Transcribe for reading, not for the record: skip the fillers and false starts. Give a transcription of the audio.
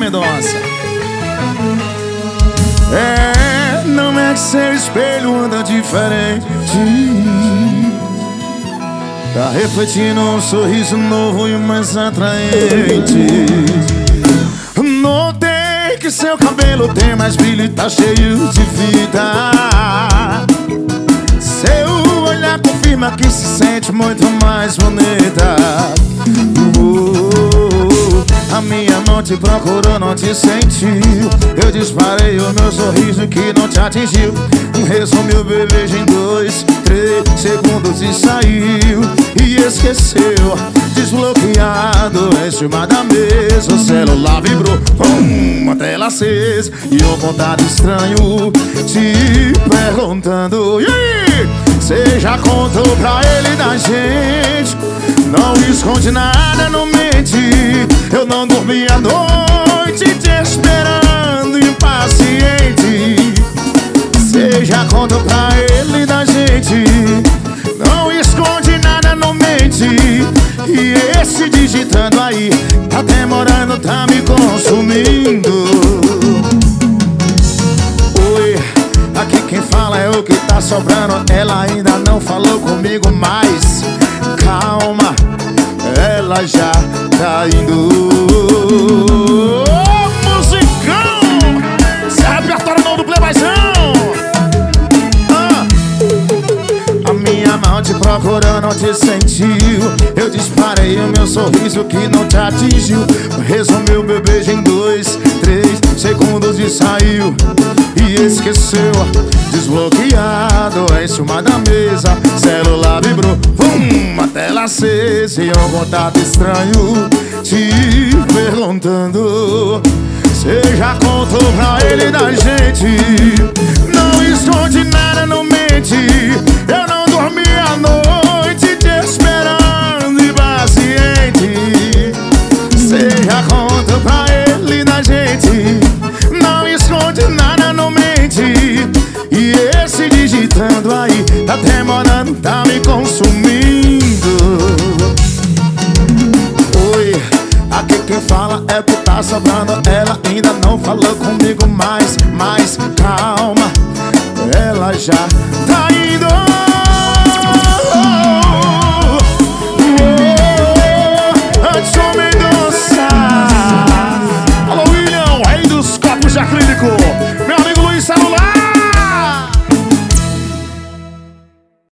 Mendonça. Não é que seu espelho anda diferente, tá refletindo um sorriso novo e mais atraente. Notei que seu cabelo tem mais brilho e tá cheio de vida. Seu olhar confirma que se sente muito mais bonita. A minha mão te procurou, não te sentiu. Eu disparei o meu sorriso que não te atingiu. Resumiu o beijo em 2, 3 segundos e saiu. E esqueceu, desbloqueado em cima da mesa. O celular vibrou, a tela acesa e um contato estranho te perguntando: e aí, cê já contou pra ele da gente? Não esconde nada, não mente. Eu não dormi a noite te esperando, impaciente. Cê já contou pra ele da gente? Não esconde nada, não mente. E esse digitando aí tá demorando, tá me consumindo. Oi, aqui quem fala é o que tá sobrando. Ela ainda não falou comigo, mas calma, ela já tá indo. Musicão! Esse é repertório novo do Playboyzão. A minha mão te procurou, não te sentiu. Eu disparei o meu sorriso que não te atingiu. Resumiu meu beijo em 2, 3 segundos e saiu. E esqueceu, desbloqueado em cima da mesa. Celular vibrou, a tela acesa e um contato estranho te perguntando: cê já contou pra ele da gente? Não esconde nada, não mente. Eu não dormi a noite te esperando, impaciente. Cê já contou pra ele da gente? Não esconde nada, não mente. E esse digitando aí tá demorando, tá me consumindo. Oi, aqui quem fala é o que tá sobrando. Ela ainda não falou comigo, mas calma, ela já